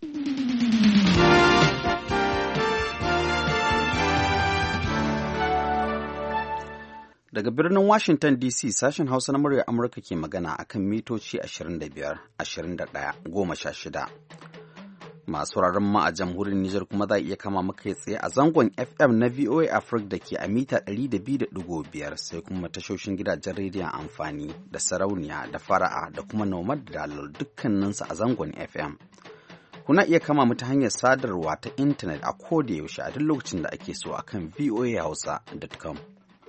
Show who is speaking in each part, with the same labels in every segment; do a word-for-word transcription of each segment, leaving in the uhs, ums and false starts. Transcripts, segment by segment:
Speaker 1: Daga birnin Washington D C sashen Hausa na muryar Amurka ke magana akan mitoci ashirin da biyar, ashirin da ɗaya, goma sha shida. Masu wuraren ma a jamhuriyar Nijar kuma za a iya kama maka tsaye a zangon F M na V O A Africa da ke a mita ɗari da biyu da ɗigo biyar sai kuma tashoshin gidajen rediyon amfani da sarauniya da fara'a da kuma nomad da dalol dukkaninsu a zangon F M. Kuna iya kama mu ta hanyar sadarwa ta intanet a koda yaushe a duk lokacin da ake so akan v o a hausa dot com.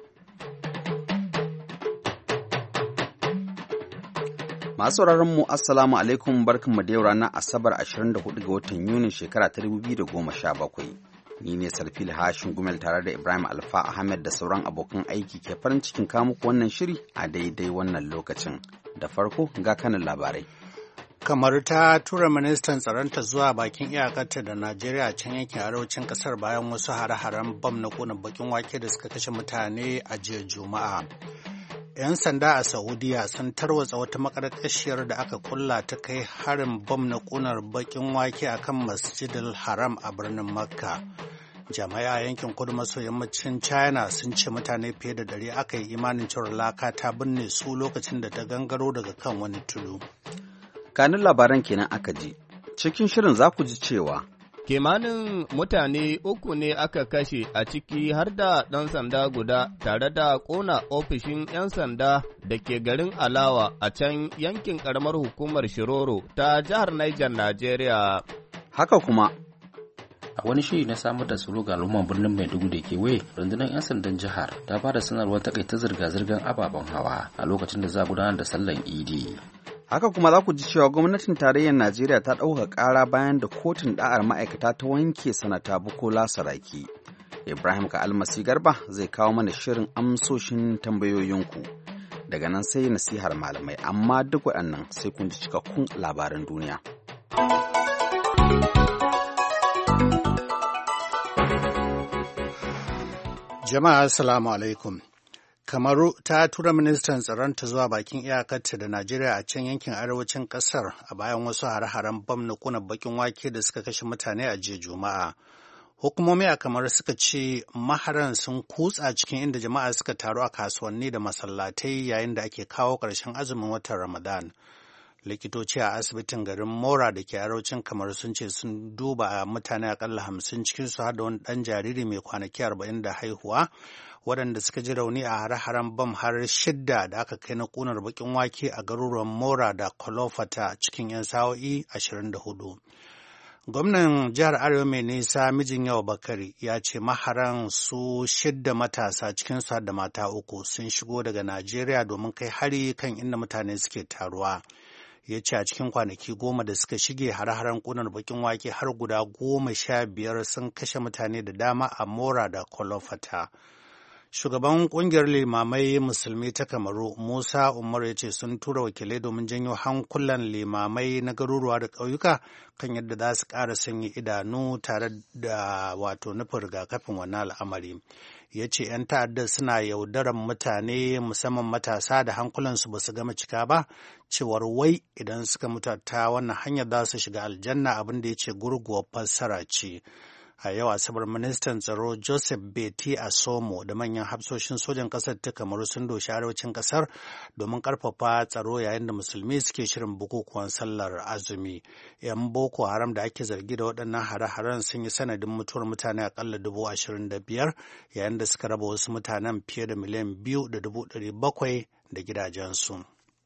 Speaker 1: Masu mu Assalamu alaikum barkanmu da yau ranar Asabar ashirin da hudu ga watan Yunin shekara ta dubu biyu da goma sha bakwai. Ni ne Sarfil Hashin Gumel tare da Ibrahim Alfa Ahmed da sauran abokan aiki ke farin cikin kamuku wannan shiri a daidai wannan lokacin. Da farko ga kanin labarai.
Speaker 2: Kamar ta tura ministan tsaronta zuwa bakin iyakarta da Najeriya can yankin arewacin kasar bayan wasu hare-haren bam na ƙunar bakin wake da suka kashe mutane a jiya Juma'a. 'Yan sanda a Saudiya sun tarwatsa wata makarƙashiyar da aka kulla ta kai harin bom na ƙunar bakin wake a kan Masjidil Haram a birnin Makka. Jami'a yankin kudu maso yammacin China sun ce mutane fiye da ɗari aka yi imanin cewar laka ta binne su lokacin da ta gangaro daga kan wani tudu.
Speaker 1: Kanin labaran kenan aka ji. Cikin shirin za ku ji cewa
Speaker 3: kimanin mutane uku ne aka kashe a ciki har da ɗan sanda guda tare da ƙona ofishin 'yan sanda da ke garin Alawa a can yankin ƙaramar hukumar Shiroro ta jihar Niger, Najeriya.
Speaker 1: Haka kuma,
Speaker 4: a wani shiri na samar da tsaro ga al'umman birnin Maiduguri da kewaye, rundunar 'yan sandan jihar ta ba da sanarwar takaita zirga-zirgar ababen hawa a lokacin da za a gudanar da sallan Idi.
Speaker 1: Haka kuma za ku ji cewa gwamnatin tarayyar Najeriya ta ɗauka ƙara bayan da kotun ɗa'ar ma'aikata ta wanke sanata Bukola Saraki. Ibrahim ka almasi Garba zai kawo mana shirin amsoshin tambayoyinku. Daga nan sai nasihar malamai, amma duk waɗannan sai kun ji cikakkun labaran duniya.
Speaker 2: Jama'a assalamu alaikum. Kamaru ta tura ministan tsaronta zuwa bakin iyakarta da Najeriya a can yankin arewacin kasar a bayan wasu hare-haren bam na kuna bakin wake da suka kashe mutane a jiya Juma'a. Hukumomi a Kamaru suka ce maharan sun kutsa cikin inda jama'a suka taru a kasuwanni da masallatai yayin da ake kawo ƙarshen azumin watan Ramadan. Likitoci a asibitin garin Mora da ke arewacin Kamaru sun ce sun duba mutane akalla hamsin cikinsu har da wani ɗan jariri mai kwanaki arba'in da haihuwa. Waɗanda suka ji rauni a hare-haren bam har shidda da aka kai na ƙunar baƙin wake a garuruwan Mora da Kolofata cikin 'yan sa'o'i ashirin da hudu. Gwamnan jihar Arewa mai nisa mijin yawa Bakari ya ce maharan su shidda matasa cikin su da mata uku sun shigo daga Najeriya domin kai hari kan inda mutane suke taruwa. Ya ce a cikin kwanaki goma da suka shige hare-haren ƙunar baƙin wake har guda goma sha biyar sun kashe mutane da dama a Mora da Kolofata. Shugaban ƙungiyar limamai musulmi ta Kamaru, Musa Umar ya ce sun tura wakilai domin janyo hankulan limamai na garuruwa da ƙauyuka kan yadda za su ƙara sanya idanu tare da wato nufin rigakafin wannan al'amari. Ya ce 'yan ta'adda suna yaudaran mutane musamman matasa da hankulansu ba su gama cika ba, cewar wai idan suka mutu ta wannan hanyar za su shiga aljanna, abin da ya ce gurguwar fassara ce. A yau Asabar ministan tsaro Joseph Beti Asomo da manyan hafsoshin sojan ƙasar ta Kamaru sun doshi arewacin ƙasar domin ƙarfafa tsaro yayin da musulmi suke shirin bukukuwan sallar azumi. 'Yan Boko Haram da ake zargi da waɗannan hare-haren sun yi sanadin mutuwar mutane aƙalla dubu ashirin da biyar yayin da suka raba wasu mutanen fiye da miliyan biyu da dubu ɗari bakwai da gidajensu.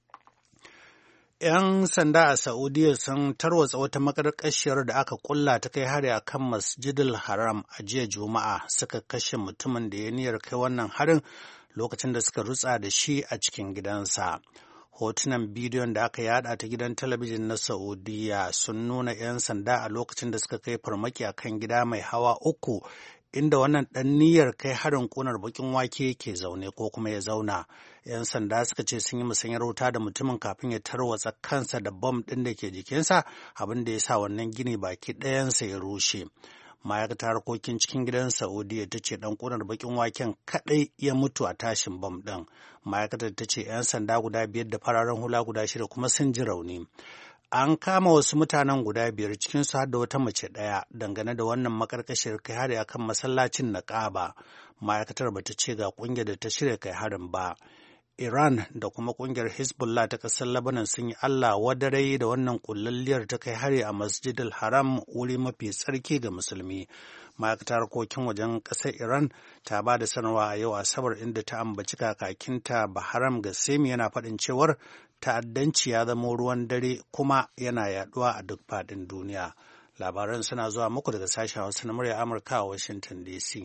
Speaker 2: 'Yan sanda a Saudiya sun tarwatsa wata makarƙashiyar da aka kulla ta kai hari a kan Masjidil Haram a jiya Juma'a suka kashe mutumin da ya niyyar kai wannan harin lokacin da suka rutsa da shi a cikin gidansa. Hotunan bidiyon da aka yada ta gidan talabijin na Saudiya sun nuna 'yan sanda a lokacin da suka kai farmaki a kan gida mai hawa uku inda wannan ɗan niyyar kai harin ƙunar baƙin wake ke zaune ko kuma ya zauna. 'Yan sanda suka ce sun yi musanyar wuta da mutumin kafin ya tarwatsa kansa da bom ɗin da ke jikinsa, abin da ya sa wannan gini baki ɗayansa ya rushe. Ma'aikatar harkokin cikin gidan Saudiya ta ce ɗan ƙunar baƙin waken kaɗai ya mutu a tashin bom ɗin. Ma'aikatar ta ce 'yan sanda guda biyar da fararen hula guda shida kuma sun ji rauni. an kama wasu mutanen guda biyar cikinsu har da wata mace ɗaya dangane da wannan makarkashiyar kai hari akan masallacin na Kaaba. Ma'aikatar bata ce ga ƙungiyar da ta shirya kai harin ba. Iran da kuma ƙungiyar Hezbollah ta ƙasar Lebanon sun yi Allah wadarai da wannan kullalliyar ta kai hari a Masjidil Haram, wuri mafi tsarki ga musulmi. Ma'aikatar harkokin wajen ƙasar Iran ta ba da sanarwa a yau Asabar inda ta ambaci kakakinta Bahram Gassemi yana faɗin cewar ta'addanci ya zama ruwan dare kuma yana yaduwa a duk faɗin duniya. Labaran suna zuwa muku daga sashen Hausa na murya Amurka a Washington D C.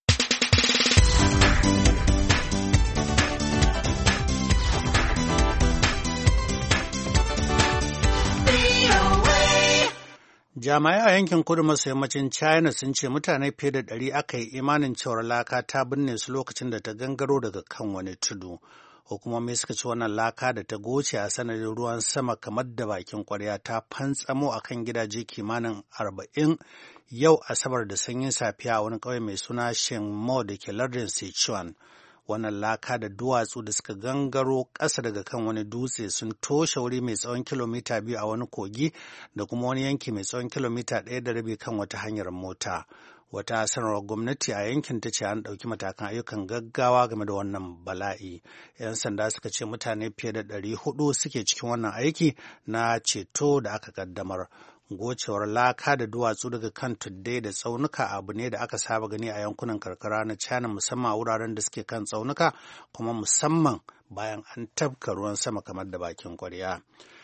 Speaker 2: Jami'ai a yankin kudu maso yammacin China sun ce mutane fiye da ɗari aka yi imanin cewar laka ta binne su lokacin da ta gangaro daga kan wani tudu. Hukumomi suka ce wannan laka da ta goce a sanadin ruwan sama kamar da bakin kwarya ta fantsamo a kan gidaje kimanin arba'in yau Asabar da sanyin safiya a wani ƙauye mai suna Shenmo da ke lardin Sichuan. Wannan laka da duwatsu da suka gangaro ƙasa daga kan wani dutse sun toshe wuri mai tsawon kilomita biyu a wani kogi da kuma wani yanki mai tsawon kilomita ɗaya da rabi kan wata hanyar mota. Wata sanarwar gwamnati a yankin ta ce an ɗauki matakan ayyukan gaggawa game da wannan bala'i. 'Yan sanda suka ce mutane fiye da ɗari hudu suke cikin wannan aiki na ceto da aka ƙaddamar. Gocewar laka da duwatsu daga kan tuddai da tsaunuka abu ne da aka saba gani a yankunan karkara na China, musamman a wuraren da suke kan tsaunuka, kuma musamman bayan an tafka ruwan sama kamar da bakin kwarya.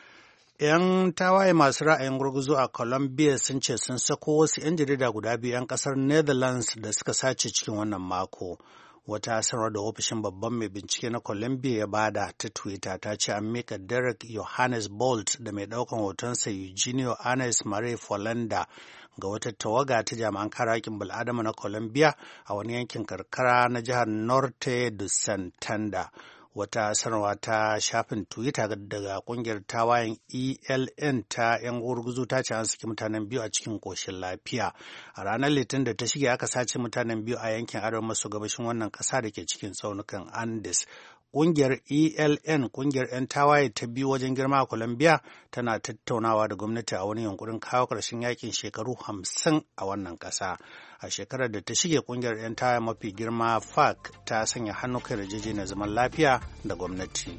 Speaker 2: 'Yan tawaye masu ra'ayin gurguzu a Colombia sun ce sun sako wasu 'yan jarida guda biyu 'yan kasar Netherlands da suka sace cikin wannan mako. Wata sanarwar da ofishin babban mai bincike na Colombia ya bada ta Twitter ta ce an mika Derek Johannes Bolt da mai daukan hotonsa Eugenio Anes Mare Folanda ga wata tawaga ta jami'an kare haƙƙin bil'adama na Colombia a wani yankin karkara na jihar Norte de Santander. Wata sanarwa ta shafin Twitter daga kungiyar tawayen E L N ta 'yan gurguzu ta ce an saki mutanen biyu a cikin koshin lafiya. A ranar Litinin da ta shige aka sace mutanen biyu a yankin arewa maso gabashin wannan ƙasa da ke cikin tsaunukan Andes. Ƙungiyar E L N, ƙungiyar 'yan tawaye ta biyu wajen girma a Colombia, tana tattaunawa da gwamnati a wani yunkurin kawo ƙarshen yakin shekaru hamsin a wannan ƙasa. A shekarar da ta shige, ƙungiyar 'yan tawaye mafi girma F A R C ta sanya hannu kai yarjejeniyar zaman lafiya da gwamnati.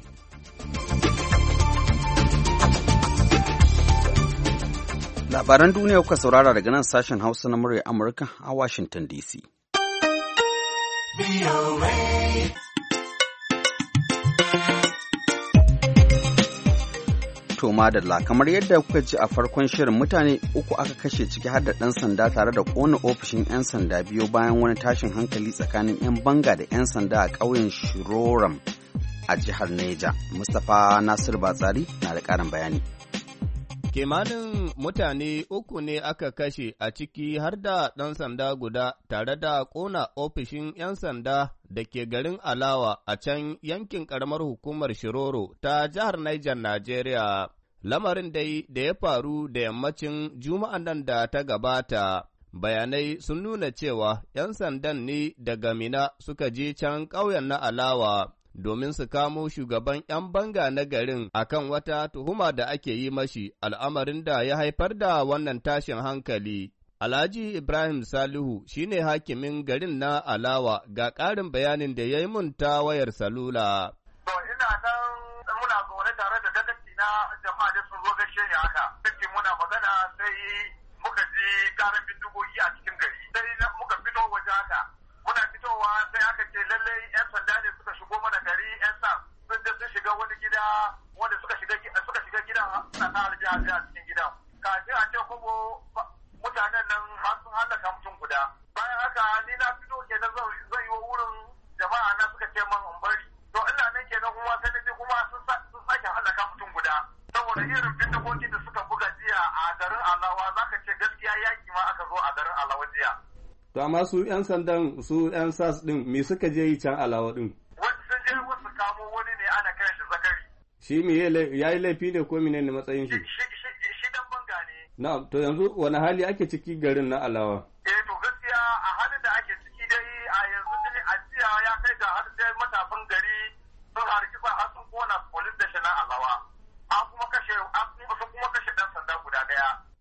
Speaker 1: Labaran duniya kuka saurara daga nan sashen Hausa na murya Amurka a Washington D C. To madalla, kamar yadda kuka ji a farkon shirin, mutane uku aka kashe ciki har da ɗan sanda tare da ƙona ofishin 'yan sanda biyu bayan wani tashin hankali tsakanin 'yan banga da 'yan sanda a ƙauyen Shiroram a jihar Neja. Mustapha Nasir Batsari na da ƙarin bayani.
Speaker 3: Kimanin mutane uku ne aka kashe a ciki har da ɗan sanda guda tare da ƙona ofishin 'yan sanda da ke garin Alawa a can yankin ƙaramar hukumar Shiroro ta jihar Niger, Najeriya. Lamarin dai da ya faru da yammacin Juma'an nan da ta gabata. Bayanai sun nuna cewa 'yan sandan ne daga Mina suka je can ƙauyen na Alawa domin su kamo shugaban 'yan banga na garin akan wata tuhuma da ake yi mashi, al'amarin da ya haifar da wannan tashin hankali. Alhaji Ibrahim Salihu shine hakimin garin na Alawa, ga ƙarin bayanin da ya yi mun ta wayar salula.
Speaker 5: To ina nan muna zaune tare da dagaci na jama'a da sun zo gaishe ni haka. Sai muna magana sai muka ji karan bindigogi a cikin gari. Sai muka fito waje haka. Muna fitowa sai aka ce lallai 'yan sanda ne suka shigo mana gari, 'yan sa sun je sun shiga wani gida wanda suka shiga suka shiga gidan suna ta harbi harbi a cikin gidan. Kafin a ce kuma mutanen nan har sun hallaka mutum guda. Bayan haka ni na fito kenan zan zan yi wa wurin jama'a na suka ce man in bari. To ina nan kenan kuma sai na je kuma sun sun sake hallaka mutum guda. Saboda irin bindigogin da suka buga jiya a garin Alawa zaka ce gaskiya yaki ma aka zo a garin Alawa jiya.
Speaker 3: To amma su 'yan sandan su 'yan sas ɗin me suka je yi can Alawa ɗin?
Speaker 5: Wani sun je wasu kamo wani ne ana kai shi Zakari.
Speaker 3: Shi me ya yi laifi ne ko mene ne matsayin shi?
Speaker 5: Shi dan banga ne.
Speaker 3: Na, to yanzu wani hali ake ciki garin na Alawa?
Speaker 5: Eh to gaskiya a halin da ake ciki dai a yanzu dai a jiya ya kai ga har sai matafin gari sun harki sa har sun kona police station na Alawa. An kuma kashe an kuma kashe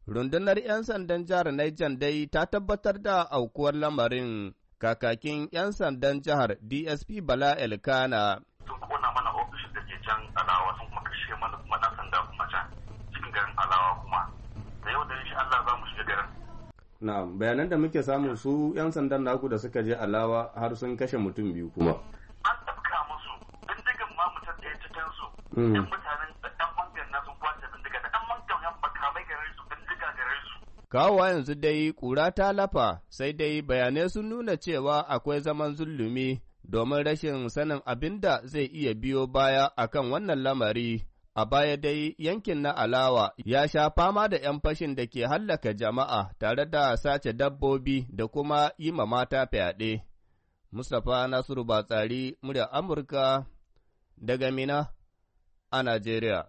Speaker 3: Rundunar 'yan sandan jihar Niger dai ta tabbatar da aukuwar lamarin. Kakakin 'yan sandan jihar D S P Bala Elkana.
Speaker 5: Sun kona mana ofishin da ke can Alawa sun kuma kashe mana kuma ɗan sanda kuma can cikin garin Alawa kuma. Da yau da insha Allah za mu shiga garin.
Speaker 3: Na bayanan da muke samu su 'yan sandan naku da suka je Alawa har sun kashe mutum biyu kuma.
Speaker 5: An tafka musu bindigan ma mutum da ya cikin su. Yan mutanen da ɗan mangan na sun kwace bindiga da ɗan mangan yan makamai gare su bindiga gare su.
Speaker 3: Kawowa yanzu dai ƙura ta lafa, sai dai bayanai sun nuna cewa akwai zaman zulumi domin rashin sanin abin da zai iya biyo baya akan wannan lamari. A baya dai yankin na Alawa ya sha fama da ‘yan fashin da ke hallaka jama'a tare da sace dabbobi da kuma yi ma mata fyaɗe. Mustapha Nasiru Batsari, murya Amurka, daga Mina a Najeriya.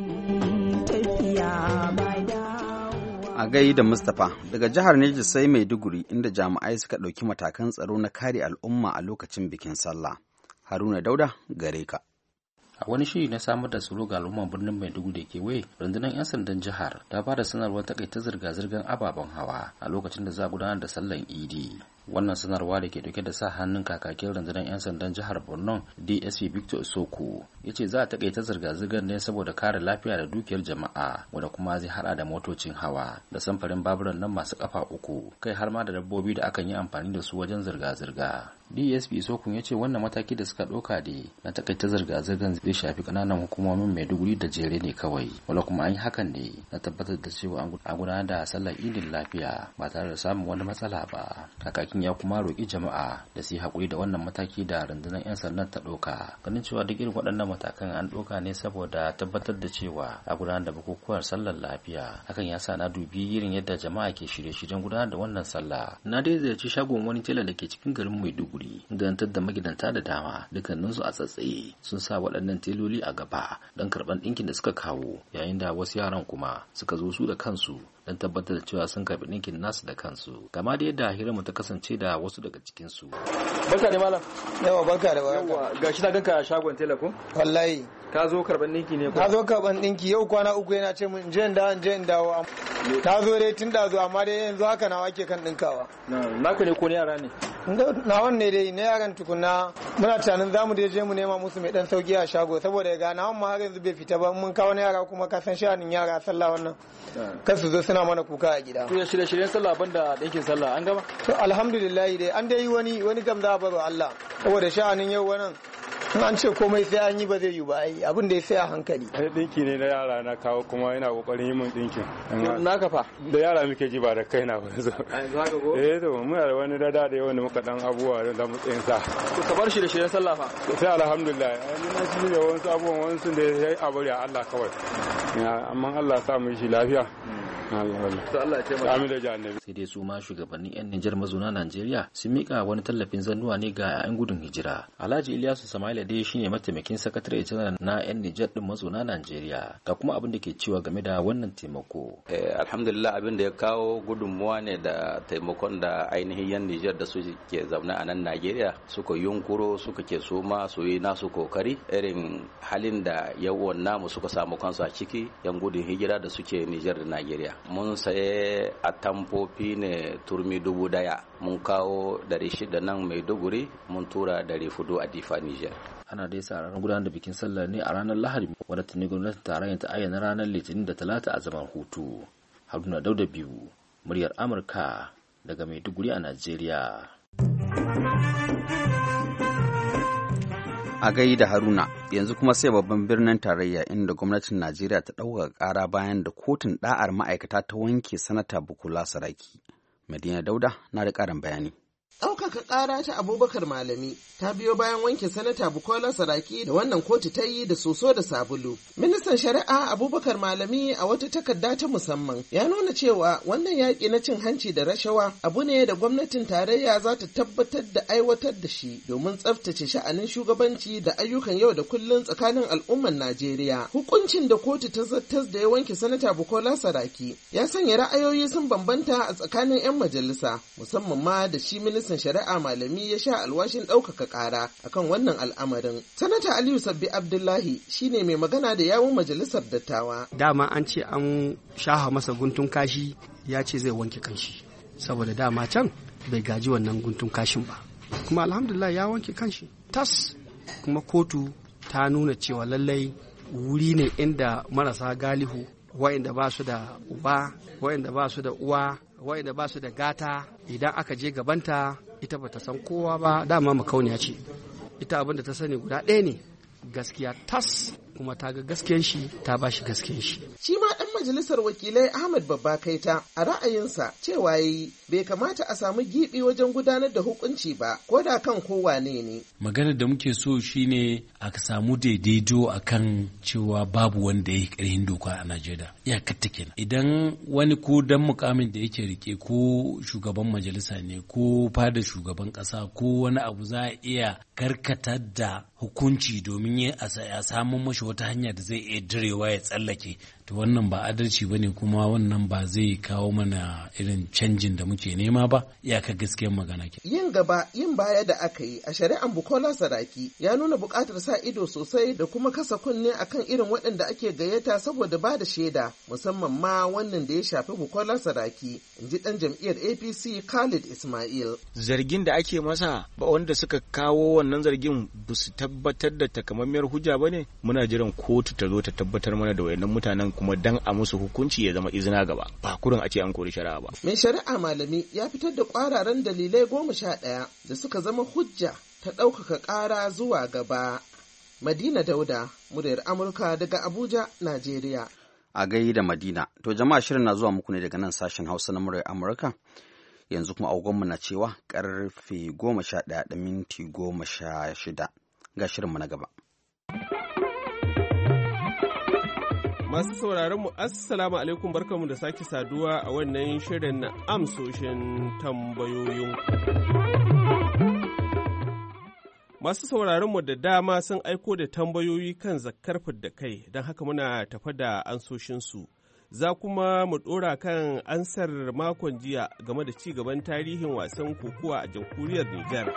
Speaker 1: A gai da Mustapha, daga jihar Neja sai Maiduguri inda jami'ai suka ɗauki matakan tsaro na kare al'umma a lokacin bikin sallah. Haruna Dauda, gare ka.
Speaker 4: A wani shiri na samar da tsaro ga al'umman birnin Maiduguri da kewaye, rundunar 'yan sandan jihar ta ba da sanarwar takaita zirga-zirgar ababen hawa a lokacin da za a gudanar da sallan Idi. Wannan sanarwa da ke dauke da sa hannun kakakin rundunar 'yan sandan jihar Borno D S P Victor Soko ya ce za a takaita zirga-zirgar ne saboda kare lafiya da dukiyar jama'a, wanda kuma zai hada da motocin hawa da samfarin baburan nan masu kafa uku, kai har ma da dabbobi da akan yi amfani da su wajen zirga-zirga. D S P Soko ya ce wannan mataki da suka ɗauka da na takaita zirga-zirgar zai shafi kananan hukumomin Maiduguri da Jere ne kawai, wanda kuma an yi hakan ne na tabbatar da cewa an gudanar da sallar idin lafiya ba tare da samun wani matsala ba. Kakakin ya kuma roƙi jama'a da su yi haƙuri da wannan mataki da rundunar 'yan sandan ta ɗauka, ganin cewa duk irin waɗannan matakan an ɗauka ne saboda tabbatar da cewa a gudanar da bukukuwar sallar lafiya. Hakan ya sa na dubi irin yadda jama'a ke shirye-shiryen gudanar da wannan sallah. Na dai ziyarci shagon wani tela da ke cikin garin Maiduguri, gantar da magidanta da dama, dukkaninsu a tsatsaye sun sa waɗannan teloli a gaba don karɓar ɗinkin da suka kawo, yayin da wasu yaran kuma suka zo su da kansu don tabbatar da cewa sun karɓi ɗinkin nasu da kansu. Kama da yadda hiranmu ta kasance da wasu daga cikinsu.
Speaker 6: Barka da malam.
Speaker 2: Yawa barka da barka.
Speaker 6: Yawa gashi na ganka a shagon tela ko?
Speaker 2: Wallahi.
Speaker 6: Ka zo karban dinki ne ko?
Speaker 2: Ka zo karban dinki yau kwana uku yana ce mun je in dawo in je in dawo. Ta zo dai tun da zo amma dai yanzu haka nawa ke kan dinkawa.
Speaker 6: Naka ne ko ne yara ne?
Speaker 2: Nawan ne dai na yaran tukunna muna tunanin zamu dai je mu nema musu mai dan sauki a shago saboda ga nawan ma har yanzu bai fita ba, mun kawo na yara kuma ka san sha'anin yara sallah wannan. Kar su zo suna mana kuka a gida.
Speaker 6: To ya shirye shiryen sallah banda dinkin sallah an gama?
Speaker 2: To alhamdulillah dai an dai yi wani wani gam za a baro Allah saboda sha'anin yau wannan in an ce komai sai an yi ba zai yi ba, ai abin da ya sai a hankali.
Speaker 7: Ai dinki ne na yara na kawo kuma ina kokarin yi min dinkin.
Speaker 6: Na kafa
Speaker 7: da yara muke ji ba da kaina ba yanzu. Eh to muna da wani dada da yawan muka dan abubuwa da mu tsayin sa.
Speaker 6: To ka bar shi da shirin sallah fa.
Speaker 7: Sai alhamdulillah ni na ji da wasu abubuwan wasu da yayi abari a Allah kawai. Amma Allah ya sa mu shi lafiya.
Speaker 4: Sai dai su ma shugabannin 'yan Nijar mazauna Najeriya sun mika wani tallafin zannuwa ne ga 'yan gudun hijira. Alhaji Ilyasu Samaila dai shine mataimakin sakatare janar na 'yan Nijar din mazauna Najeriya. Ga kuma abin da ke cewa game da wannan taimako.
Speaker 8: Eh, alhamdulillah abin da ya kawo gudunmuwa ne da taimakon da ainihin 'yan Nijar da su ke zaune a nan Najeriya suka yunkuro suka ke so ma su yi nasu kokari irin halin da yawan namu suka samu kansu a ciki 'yan gudun hijira da suke Nijar da Najeriya. Mun saye a tamfofi ne turmi dubu daya, mun kawo dari shida nan Maiduguri, mun tura dari fudu a Difa Niger.
Speaker 4: Ana dai sa ranar gudanar da bikin sallah ne a ranar Lahadi, wadda tuni gwamnatin tarayyar ta ayyana ranar Litinin da Talata a zaman hutu. Haruna Dauda biyu, muryar Amurka daga Maiduguri a Najeriya.
Speaker 1: A gai da Haruna, yanzu kuma sai babban birnin tarayya inda gwamnatin Najeriya ta ɗaukaka ƙara bayan da kotun ɗa'ar ma'aikata ta wanke sanata Bukola Saraki. Madina Dauda na da ƙarin bayani.
Speaker 9: Ɗaukaka ƙara ta Abubakar Malami ta biyo bayan wanke sanata Bukola Saraki da wannan kotu ta yi da soso da sabulu. Ministan Shari'a Abubakar Malami a wata takarda ta musamman ya nuna cewa wannan yaƙi na cin hanci da rashawa abu ne da gwamnatin tarayya za ta tabbatar da aiwatar da shi domin tsaftace sha'anin shugabanci da ayyukan yau da kullum tsakanin al'umman Najeriya. Hukuncin da kotu ta zartas da ya wanke sanata Bukola Saraki ya sanya ra'ayoyi sun bambanta a tsakanin 'yan majalisa, musamman ma da shi ministan ministan shari'a Malami ya sha alwashin ɗaukaka ƙara akan wannan al'amarin. Sanata Aliyu Sabbi Abdullahi shine mai magana da yawun majalisar dattawa.
Speaker 10: Dama an ce an shaha masa guntun kashi, ya ce zai wanke kanshi saboda dama can bai gaji wannan guntun kashin ba, kuma alhamdulillah ya wanke kanshi tas. Kuma kotu ta nuna cewa lallai wuri ne inda marasa galihu, wa'inda ba su da uba, wa'inda ba su da uwa, wa'inda ba su da gata, idan aka je gabanta ita ba ta san kowa ba, dama makauniya ce. Ita abin da ta sani guda ɗaya ne, gaskiya tas, kuma ta ga gaskiyan shi ta ba shi gaskiyan shi.
Speaker 9: Shi ma ɗan majalisar wakilai Ahmad Babba Kaita a ra'ayinsa cewa yi bai kamata a samu gibi wajen gudanar da hukunci ba, ko da kan kowane ne.
Speaker 11: Maganar da muke so shine a samu daidaito akan cewa babu wanda ya yi ƙarfin doka a Najeriya. Iyakar ta kenan. Idan wani ko dan mukamin da yake rike ko shugaban majalisa ne ko fada shugaban ƙasa ko wani abu za a iya karkatar da hukunci domin ya samu mashi wata hanya da zai iya direwa ya tsallake, to wannan ba adalci ba ne, kuma wannan ba zai kawo mana irin canjin da muke nema ba. Iyaka gaskiyar magana ke.
Speaker 9: Yin gaba yin baya da aka yi a shari'an Bukola Saraki ya nuna buƙatar sa ido sosai da kuma kasa kunne akan irin waɗanda ake gayyata saboda ba da shaida, musamman ma wannan da ya shafi Bukola Saraki, in ji ɗan jam'iyyar A P C Khalid Ismail.
Speaker 12: Zargin da ake masa ba wanda suka kawo wannan zargin ba su tabbatar da takamammiyar hujja ba ne. Muna jiran kotu ta zo ta tabbatar mana da wayannan mutanen kuma dan a musu hukunci ya zama izina gaba, ba kurin a ce an kori shari'a ba.
Speaker 9: Mai shari'a Malami ya fitar da kwararan dalilai goma sha ɗaya da suka zama hujja ta ɗaukaka ƙara zuwa gaba. Madina Dauda, muryar Amurka daga Abuja, Najeriya.
Speaker 1: A gai da Madina, to jama'a shirin na zuwa muku ne daga nan sashen Hausa na muryar Amurka. Yanzu kuma agogonmu na cewa karfe goma sha ɗaya da minti goma sha shida. Ga shirinmu na gaba.
Speaker 13: Masu sauraron mu assalamu alaikum, barkamu da sake saduwa a wannan shirin na amsoshin tambayoyin. Masu sauraron mu da dama sun aiko da tambayoyi kan zakkar fidda kai, don haka muna tafa da ansoshinsu. Za kuma mu ɗora kan ansar makon jiya game da ci gaban tarihin wasan kokuwa a jamhuriyar Nijar.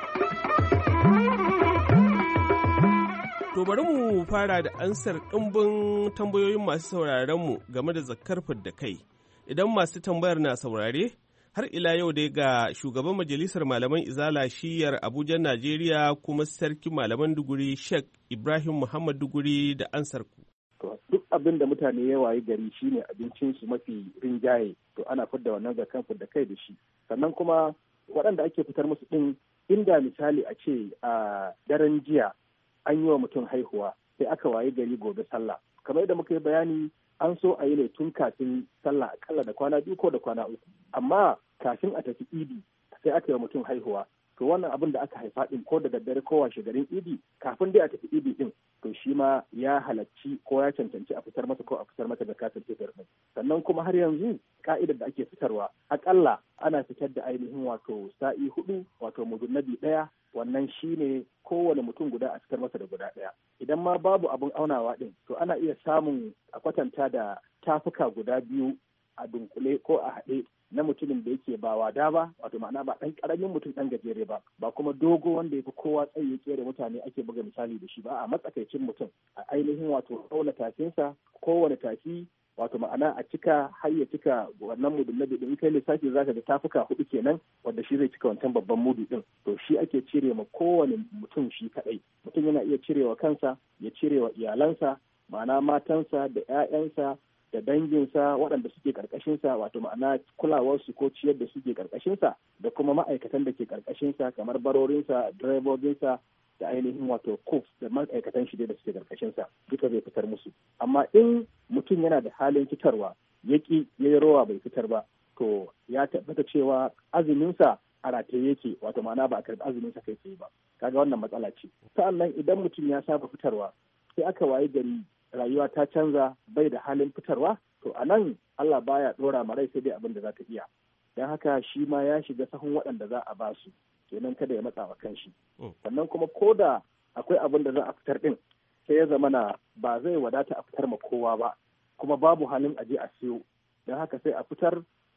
Speaker 13: To bari mu fara da ansar ɗimbin tambayoyin masu sauraronmu game da zakkar fidda kai. Idan masu tambayar na saurare, har ila yau dai ga shugaban majalisar malaman izala shiyar Abuja, Najeriya, kuma sarkin malaman Duguri Sheikh Ibrahim Muhammad Duguri da ansar ku.
Speaker 14: Duk abin da mutane ya wayi gari shine abincinsu mafi rinjaye, to ana fidda wannan zakkar fidda kai da shi. Sannan kuma waɗanda ake fitar musu ɗin, inda misali a ce a daren jiya an yi wa mutum haihuwa sai aka waye gari gobe sallah, kamar yadda muka yi bayani an so a yi ne tun kafin sallah akalla da kwana biyu ko da kwana uku, amma kafin a tafi idi sai aka yi wa mutum haihuwa, to wannan abin da aka haifa din ko da daddare ko washe garin idi kafin dai a tafi idi din, to shi ma ya halarci ko ya cancanci a fitar masa ko a fitar masa da katin fitar din. Sannan kuma har yanzu ka'idar da ake fitarwa akalla ana fitar da ainihin wato sa'i hudu, wato mudunnabi ɗaya, wannan shine kowane mutum guda a fitar masa da guda ɗaya. Idan ma babu abin aunawa ɗin, to ana iya samun a kwatanta da tafuka guda biyu a dunkule ko a haɗe na mutumin da yake ba wada ba, wato ma'ana ba ɗan ƙaramin mutum ɗan gajere ba, ba kuma dogo wanda ya fi kowa tsayi ya kere mutane ake buga misali da shi ba, a matsakaicin mutum a ainihin wato ɗaula tafinsa, kowane tafi wato ma'ana a cika har ya cika wannan mudun na in kai lissafi za ka da tafuka hudu kenan wanda shi zai cika wancan babban mudu din, to shi ake cire ma kowane mutum shi kadai. Mutum yana iya cirewa kansa, ya cirewa iyalansa, ma'ana matansa da 'ya'yansa da danginsa waɗanda suke karkashinsa, wato ma'ana kulawarsu ko ciyar da suke karkashinsa, da kuma ma'aikatan da ke karkashinsa kamar barorinsa, direbobinsa da ainihin wato cooks da ma'aikatan shi da suke karkashinsa, duka zai fitar musu. Amma in mutum yana da halin fitarwa ya ƙi ya yi rawa bai fitar ba, to ya tabbata cewa azuminsa a rataye yake, wato ma'ana ba a karɓi azuminsa kai tsaye ba. Kaga wannan matsala ce. Sa'annan idan mutum ya saba fitarwa sai aka waye gari rayuwa ta canza bai da halin fitarwa, to a nan Allah baya ɗora ma rai sai dai abin da za ta iya. Don haka shi ma ya shiga sahun waɗanda za a ba su, kenan kada ya matsa wa kanshi. Sannan kuma ko da akwai abin da za a fitar ɗin, sai ya zamana ba zai wadata a fitar ma kowa ba, kuma babu halin aje a siyo, don haka sai a fitar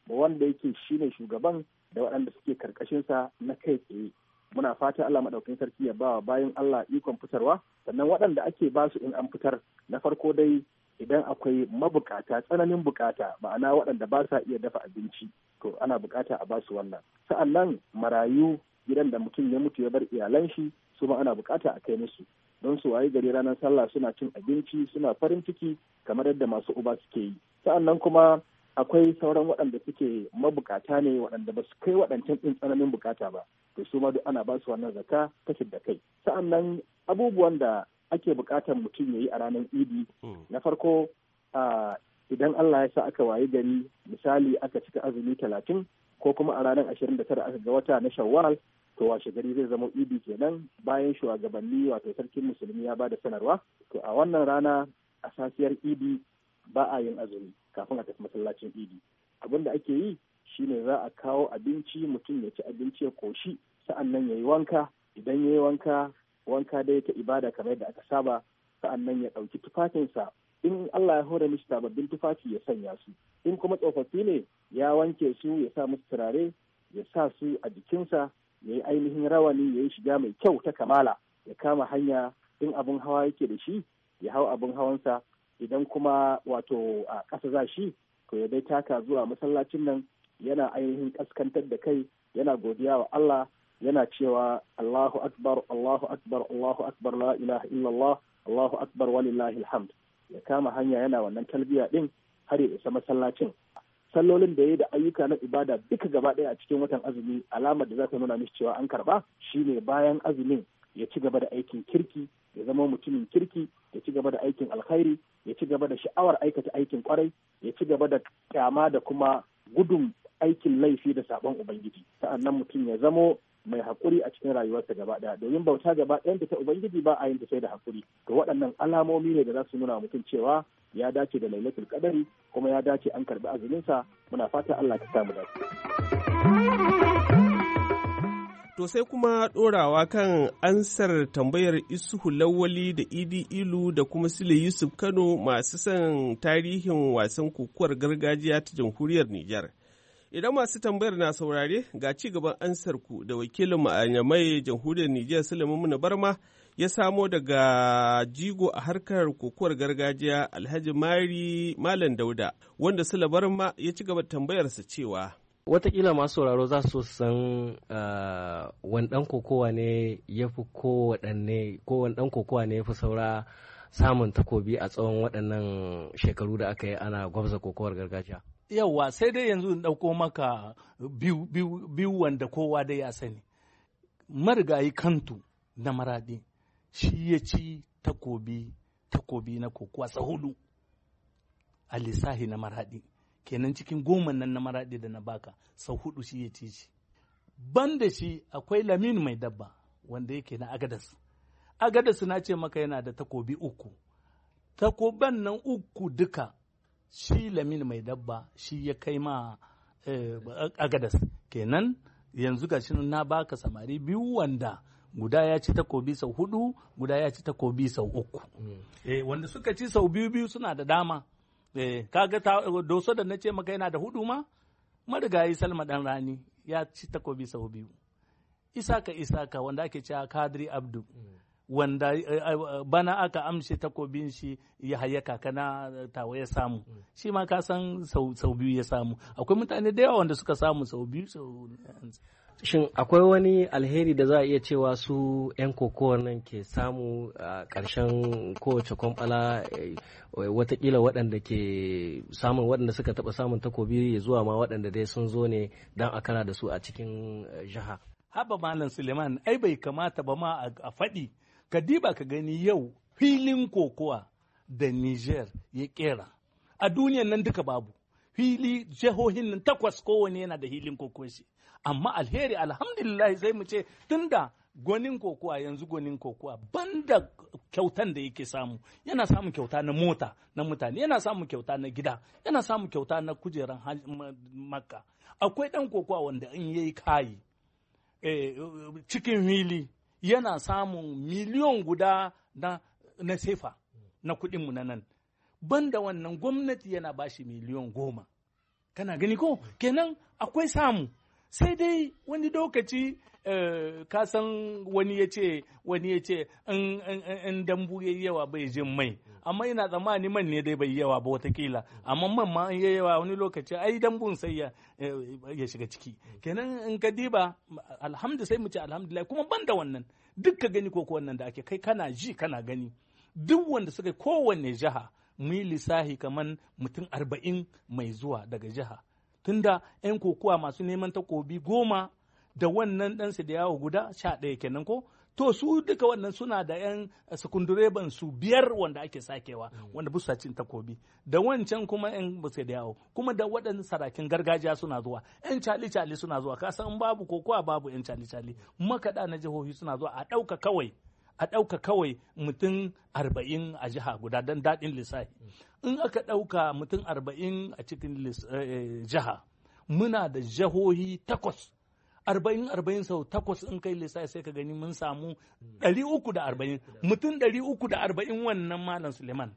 Speaker 14: ba wanda yake shine shugaban da waɗanda suke karkashinsa na kai tsaye. Muna fata Allah maɗaukakin sarki ya ba bayan Allah ikon fitarwa, sannan waɗanda ake ba su in an fitar, na farko dai idan akwai mabukata tsananin bukata, ma'ana waɗanda ba sa iya dafa abinci, to ana bukata a ba su wannan. Sa'annan marayu, gidan da mutum ya mutu ya bar iyalan shi, su ma ana bukata a kai musu, don su wayi gari ranar sallah suna cin abinci suna farin ciki kamar yadda masu uba suke yi. Sa'annan kuma akwai sauran waɗanda suke mabukata ne waɗanda ba su kai waɗancan ɗin tsananin bukata ba, to su ma duk ana ba su wannan zakka ta da kai. Sa'annan abubuwan da ake bukatar mutum ya yi a ranar idi, na farko idan Allah ya sa aka wayi gari misali aka cika azumi talatin ko kuma a ranar ashirin da tara aka ga wata na Shawwal, to washe gari zai zama idi kenan bayan shugabanni wato sarkin musulmi ya ba da sanarwa. To a wannan rana a safiyar idi ba a yin azumi kafin a tafi masallacin idi. Abin da ake yi shine za a kawo abinci, mutum ya ci abinci ya koshi, sa'an nan ya yi wanka. Idan ya yi wanka, wanka dai ta ibada kamar yadda aka saba, sa'an nan ya ɗauki tufafinsa, in Allah ya hore mishi sababbin tufafi ya sanya su, in kuma tsofaffi ne ya wanke su ya sa musu turare, ya sa su a jikinsa, ya yi ainihin rawani, ya yi shiga mai kyau ta kamala, ya kama hanya. In abin hawa yake da shi ya hau abin hawansa, idan kuma wato a ƙasa za shi, to ya dai taka zuwa masallacin nan yana ainihin ƙaskantar da kai, yana godiya wa Allah, yana cewa Allahu akbar, Allahu akbar, Allahu akbar, la ilaha illallah, Allahu akbar walillahi alhamd. Ya kama hanya yana wannan talbiya din har ya isa masallacin. Sallolin da ya yi da ayyuka na ibada duka gaba ɗaya a cikin watan azumi, alamar da za ta nuna mishi cewa an karba shine bayan azumin ya ci gaba da aikin kirki, ya zama mutumin kirki, ya ci gaba da aikin alkhairi, ya ci gaba da sha'awar aikata aikin kwarai, ya ci gaba da kyama da kuma gudun aikin laifi da sabon ubangiji. Sa'annan mutum ya zamo mai haƙuri a cikin rayuwarsa gaba ɗaya, domin bauta gaba ɗayanta ta ubangiji ba a yin ta sai da haƙuri. To waɗannan alamomi ne da za su nuna mutum cewa ya dace da lailatul qadari kuma ya dace an karɓi azuminsa. Muna fata Allah ka samu dace.
Speaker 13: To sai kuma ɗorawa kan ansar tambayar Isuhu Lawali da Idi Ilu da kuma Sule Yusuf Kano masu son tarihin wasan kokuwar gargajiya ta jamhuriyar Nijar. Idan masu tambayar na saurare, ga ci gaban ansar ku da wakilin ma'anyamai jamhuriyar Nijar Sulaiman Barma ya samo daga jigo a harkar kokuwar gargajiya Alhaji Mari Malam Dauda, wanda Sule Barma ya ci gaba tambayarsa cewa
Speaker 15: Wataƙila masu sauraro za su san wani ɗan kokowa ne ya fi kowaɗanne ko wani ɗan kokowa ne ya fi saura samun takobi a tsawon waɗannan shekaru da aka yi ana gwabza kokowar gargajiya.
Speaker 16: Yawwa sai dai yanzu in ɗauko maka biyu, biyu, biyu wanda kowa dai ya sani. Marigayi Kantu na Maraɗi shi ya ci takobi takobi na kokowa sa hudu a lissahi na Maraɗi. Kenan cikin goma nan na Maraɗi da na baka sau hudu shi ya ci shi. Ban da shi akwai Laminu Mai Dabba wanda yake na Agadas. Agadas na ce maka yana da takobi uku. Takoban nan uku duka shi Laminu Mai Dabba shi ya kai ma eh, Agadas. Kenan yanzu ga shi na baka samari biyu wanda guda ya ci takobi sau hudu, guda ya ci takobi sau uku. Mm. Eh, wanda suka ci sau biyu biyu suna da dama. Eh, kaga ta doso da na ce maka yana da hudu ma, marigayi Salma Dan Rani ya ci takobi sau biyu. Isaka Isaka wanda ake cewa Kadri Abdu, mm. wanda uh, bana aka amshe takobin shi ya haya kakana tawa ya samu, mm. shi ma ka san sau, sau biyu ya samu. Akwai mutane da yawa wanda suka samu sau biyu sau.
Speaker 15: Shin akwai wani alheri da za a iya cewa su 'yan kokowar nan ke samu a ƙarshen kowace kwamfala, watakila waɗanda ke samun waɗanda suka taɓa samun takobi ya zuwa ma waɗanda dai sun zo ne don a kara da su a cikin jiha?
Speaker 16: Haba Malam Suleiman, ai bai kamata ba ma a faɗi, ka diba ka gani yau filin kokowa da Niger ya ƙera. A duniyan nan duka babu. Fili jihohin nan takwas kowane yana da hilin kokowa shi. Amma alheri alhamdulillah sai mu ce tunda gwanin kokowa yanzu gwanin kokowa banda kyautan da yake samu, yana samun kyauta na mota na mutane, yana samun kyauta na gida, yana samun kyauta na kujeran makka. Akwai ɗan kokowa wanda in yayi kayi eh, cikin hili yana samun miliyon guda na, na sefa na kuɗinmu na nan. Banda wannan gwamnati yana bashi miliyon goma. kana gani ko kenan akwai samu sai dai wani lokaci Uh, ka san wani ya ce wani ya ce in dambu ya yawa bai jin mai amma ina tsammani man ne dai bai yawa ba watakila amma man ma ya yawa wani lokaci ai dambun sai ya ya shiga ciki kenan in ka diba alhamdulillah sai mu ce alhamdulillah kuma banda wannan duk ka gani koko wannan da ake kai kana ji kana gani duk wanda suka kowanne jiha mu yi lissahi kaman mutum arba'in mai zuwa daga jiha tunda yan kokowa masu neman takobi goma da wannan ɗansu da yawo guda sha ɗaya kenan ko to su duka wannan suna da yan sekundureban su biyar wanda ake sakewa wanda busa cin takobi da wancan kuma yan busa da yawo kuma da waɗannan sarakin gargajiya suna zuwa yan cali cali suna zuwa ka san babu kokowa babu yan cali cali makaɗa na jihohi suna zuwa a ɗauka kawai a ɗauka kawai mutum arba'in a jiha guda don daɗin lissafi in aka ɗauka mutum arba'in a cikin jiha muna da jihohi takwas arba'in arba'in sau takwas in kai lissafi sai ka gani mun samu ɗari uku da arba'in mutum ɗari uku da arba'in wannan malam suleiman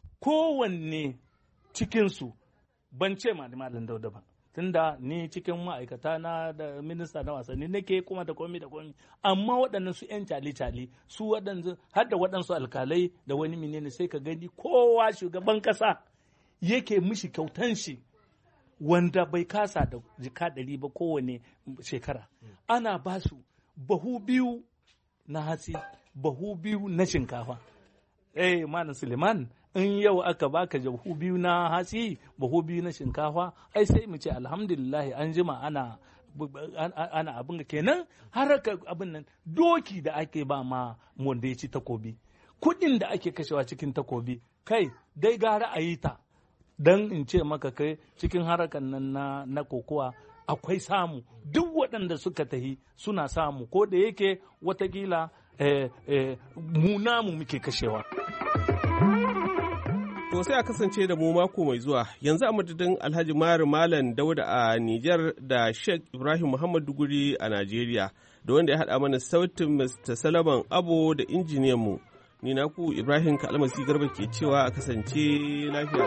Speaker 16: kowanne cikinsu ban ce ma malam dauda ba tunda ni cikin ma'aikata na da minista na wasanni nake kuma da komi da komi amma waɗannan su yan cali-cali su waɗansu har da waɗansu alkalai da wani menene sai ka gani kowa shugaban ƙasa yake mishi kyautan shi wanda bai kasa da jika ɗari ba kowane shekara ana ba su bahu biyu na hatsi bahu biyu na shinkafa eh malam suleiman in yau aka baka bahu biyu na hatsi bahu biyu na shinkafa ai sai mu ce alhamdulillah an jima ana ana abin kenan haraka abin nan doki da ake ba ma wanda ya ci takobi kuɗin da ake kashewa cikin takobi kai dai gara a yi ta don in ce maka kai cikin harakan nan na, na kokowa akwai samu duk waɗanda suka tahi suna samu ko da yake watakila eh, eh, mu namu muke kashewa.
Speaker 13: To sai a kasance da mu mako mai zuwa yanzu a madadin Alhaji Mayar Malam Dauda a Nijar da Sheikh Ibrahim Muhammad Duguri a Najeriya da wanda ya haɗa mana sautin Mister Salaman Abo da injiniyan mu. Ni naku Ibrahim Kalmasi Garba ke cewa a kasance lafiya.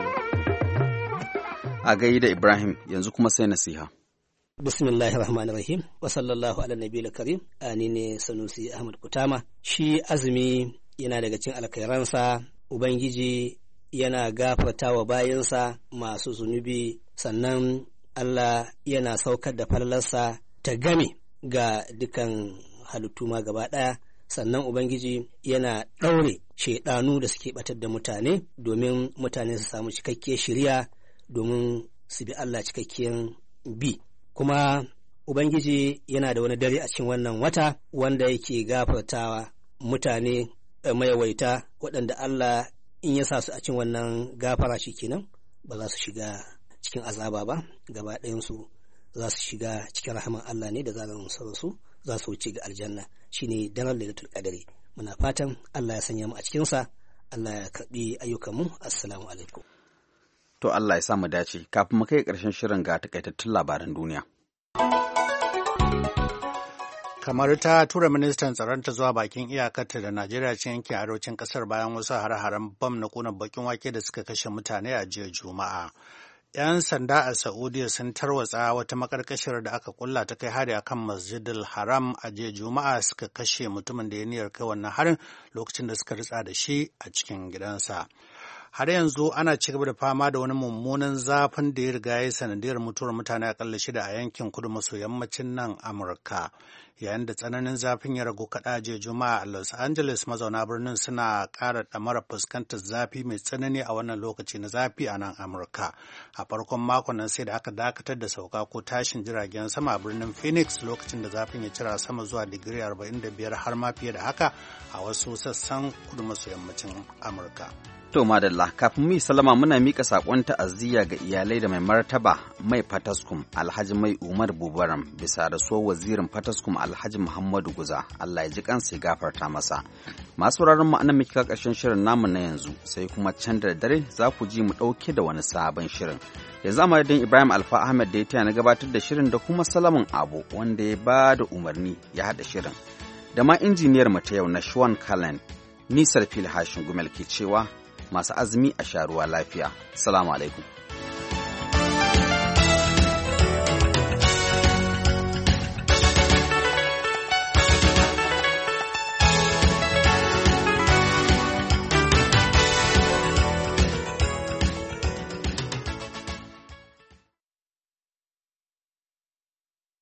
Speaker 1: A gai da Ibrahim yanzu kuma sai nasiha.
Speaker 17: Bismillahir Rahmanir Rahim wa sallallahu ala nabiyil karim. Ani ne Sanusi Ahmad Kutama. Shi azumi yana daga cikin alkhairansa, Ubangiji yana gafarta wa bayansa masu zunubi, sannan Allah yana saukar da falalarsa ta game ga dukan halittu ma gaba ɗaya. Sannan Ubangiji yana ɗaure shaidanu da suke ɓatar da mutane domin mutane su samu cikakkiyar shiriya domin su bi Allah cikakkiyar bi. Kuma Ubangiji yana da wani dare a cikin wannan wata wanda yake gafartawa mutane mayawaita waɗanda Allah in ya sa su a cikin wannan gafara shi kenan ba za su shiga cikin azaba ba, gaba ɗayansu za su shiga cikin rahaman Allah ne da zaran su za su wuce ga aljanna. Shine daren Lailatul Qadri. Muna fatan Allah ya sanya mu a cikinsa, Allah ya karɓi ayyukanmu. Assalamu alaikum.
Speaker 1: To Allah ya sa mu dace. Kafin mu kai ƙarshen shirin ga takaitattun labaran duniya.
Speaker 2: Kamar ta tura ministan tsaronta zuwa bakin iyakarta da Najeriya cikin yankin arewacin ƙasar bayan wasu hare-haren bam na ƙunar bakin wake da suka kashe mutane a jiya Juma'a. 'Yan sanda a Saudiya sun tarwatsa wata makarkashiyar da aka kulla ta kai hari akan Masjidil Haram a jiya Juma'a, suka kashe mutumin da ya niyyar kai wannan harin lokacin da suka ritsa da shi a cikin gidansa. Har yanzu ana ci gaba da fama da wani mummunan zafin da ya riga ya sanadiyar mutuwar mutane akalla shida a yankin kudu maso yammacin nan Amurka. Yayin da tsananin zafin ya ragu kaɗa jiya Juma'a a Los Angeles, mazauna birnin suna ƙara ɗamara fuskantar zafi mai tsanani a wannan lokaci na zafi a nan Amurka. A farkon makon nan sai da aka dakatar da sauka ko tashin jiragen sama a birnin Phoenix lokacin da zafin ya cira sama zuwa digiri arba'in da biyar har ma fiye da haka a wasu sassan kudu maso yammacin Amurka.
Speaker 1: To madalla, kafin mu yi salama muna mika sakon ta'aziyya ga iyalai da mai martaba mai Fataskum Alhaji Mai Umar Bubaram bisa rasuwar wazirin Fataskum Alhaji Muhammadu Guza. Allah ya ji kansa ya gafarta masa. Masu sauraron mu anan muke karshen shirin namu na yanzu, sai kuma can da dare za ku ji mu dauke da wani sabon shirin. Yanzu a madadin Ibrahim Alfa Ahmed da ya taya na gabatar da shirin da kuma Salamun Abu wanda ya ba da umarni ya haɗa shirin. Da ma injiniyar mu ta yau na Shwan Kallen, ni Sarfil Hashin Gumel ke cewa masu azumi a sha ruwa lafiya. Salamu alaikum.